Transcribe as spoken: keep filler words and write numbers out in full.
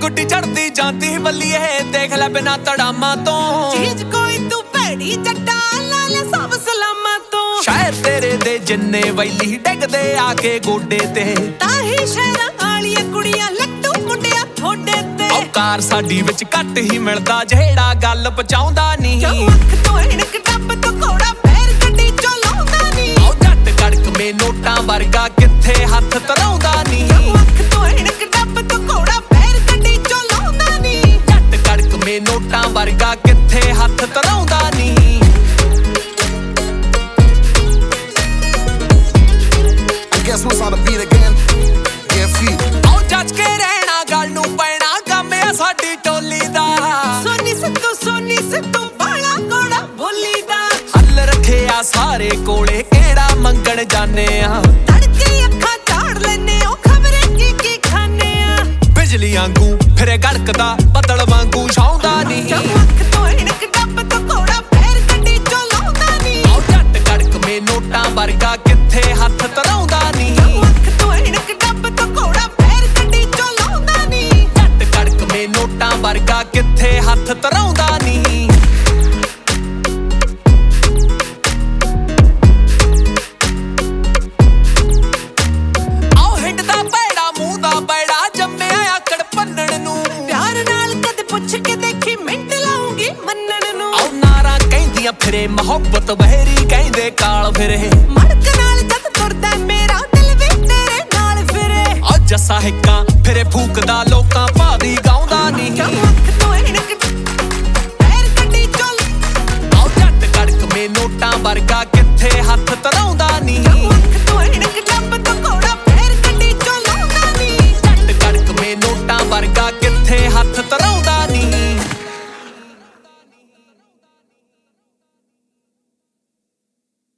गुड्डी चढ़ती जाती बल्लिए देख ले बिना तड़ामा तो चीज कोई तू भैड़ी जट्टा लाले सब सलामा तो शायर तेरे दे जिन्ने वैली डिगदे आके गोडे ते ताही शहरां वालियां कुड़ियां लट्टू मुंडिया थोड़े ते औकार साडी विच घट ही मिलदा जेड़ा गल पचाउंदा नहीं अख तो इणक डब तो घोड़ा पैर गड्डी चो लाउंदा नहीं औ जट कड़क में नोटां वर्गा किथे हथ तराउंदा नहीं अख तो इणक डब तो घोड़ा पैर गड्डी चो लाउंदा नहीं जट कड़क में नोटां वर्गा किथे हथ तराउंदा नहीं Guess who's on the beat again? Get feet. औ जज के रहना गल नू पैना गम आ साडी टोली दा सोनी सिद्धू सोनी सिद्धू बाला कोड़ा बोली दा हल रखे आ सारे कोले केड़ा मंगण जाने आ तड़के अखां झाड़ लेने ओ खबरे की की खाने आ बिजली वांगू फिरे गड़कदा बदल वांगू छाउंदा नहीं अख तो इणक डब तो घोड़ा पैर गड्डी चो लाउंदा नहीं औ जट कड़क में नोटां वर्गा किथे हथ तराउंदा नहीं अख तो इणक डब तो घोड़ा पैर गड्डी चो लाउंदा नहीं जट कड़क में नोटां वर्गा किथे हथ तराउंदा नहीं औ हिंडदा पैड़ा मूंह दा पैड़ा जम्मिया आकड़ पन्नण नू प्यार नाल कद पुछ के देखी मिंट लाऊंगी मन्नण नू औ नारा कहंदियां फिरे मोहब्बत बहरी कहंदे काल फिरे मड़क नाल जद तुरदा मेरा दिल भी तेरे नाल फिरे औ जस्सा हिक्का फिरे फूकदा लोकां भावी गाउंदा नहीं अख